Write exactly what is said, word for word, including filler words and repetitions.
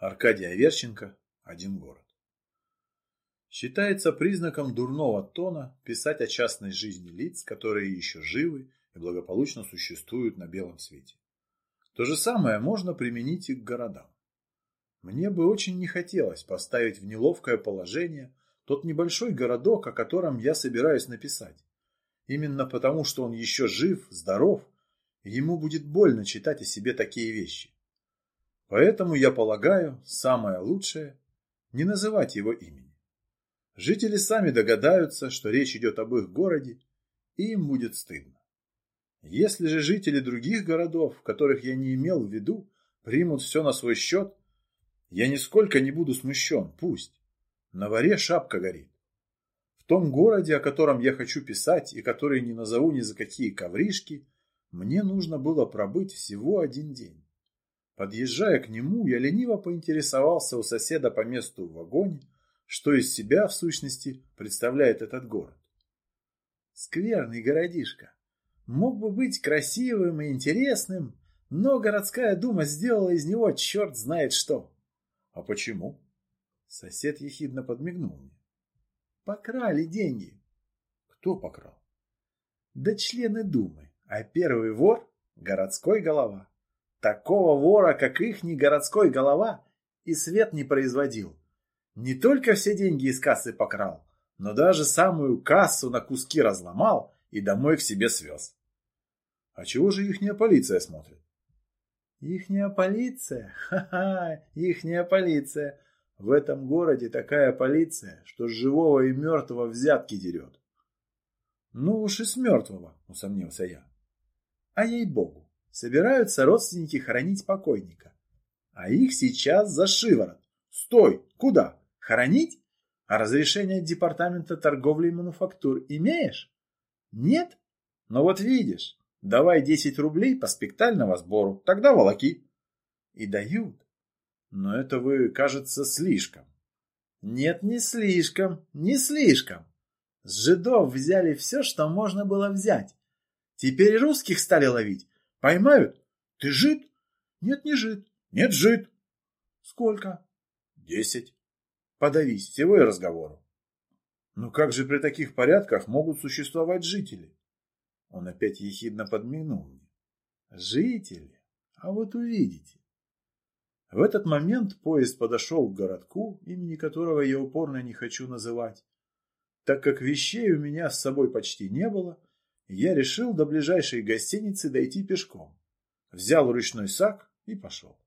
Аркадий Аверченко. Один город. Считается признаком дурного тона писать о частной жизни лиц, которые еще живы и благополучно существуют на белом свете. То же самое можно применить и к городам. Мне бы очень не хотелось поставить в неловкое положение тот небольшой городок, о котором я собираюсь написать. Именно потому, что он еще жив, здоров, и ему будет больно читать о себе такие вещи. Поэтому, я полагаю, самое лучшее – не называть его имени. Жители сами догадаются, что речь идет об их городе, и им будет стыдно. Если же жители других городов, которых я не имел в виду, примут все на свой счет, я нисколько не буду смущен, пусть. На воре шапка горит. В том городе, о котором я хочу писать и который не назову ни за какие ковришки, мне нужно было пробыть всего один день. Подъезжая к нему, я лениво поинтересовался у соседа по месту в вагоне, что из себя, в сущности, представляет этот город. Скверный городишко. Мог бы быть красивым и интересным, но городская дума сделала из него черт знает что. А почему? Сосед ехидно подмигнул мне. Покрали деньги. Кто покрал? Да члены думы, а первый вор – городской голова. Такого вора, как ихний городской голова, и свет не производил. Не только все деньги из кассы покрал, но даже самую кассу на куски разломал и домой к себе свез. А чего же ихняя полиция смотрит? Ихняя полиция? Ха-ха, ихняя полиция. В этом городе такая полиция, что с живого и мертвого взятки дерет. Ну уж и с мертвого, усомнился я. А ей-богу. Собираются родственники хоронить покойника. А их сейчас за шиворот. Стой! Куда? Хоронить? А разрешение департамента торговли и мануфактур имеешь? Нет? Ну вот видишь. Давай десять рублей по спектальному сбору. Тогда волоки. И дают. Но это вы, кажется, слишком. Нет, не слишком. Не слишком. С жидов взяли все, что можно было взять. Теперь русских стали ловить. Поймают? Ты жид? Нет, не жид. Нет, жид. Сколько? Десять. Подавись, всего и разговору. Но как же при таких порядках могут существовать жители? Он опять ехидно подмигнул мне. Жители? А вот увидите. В этот момент поезд подошел к городку, имени которого я упорно не хочу называть. Так как вещей у меня с собой почти не было, я решил до ближайшей гостиницы дойти пешком. Взял ручной сак и пошел.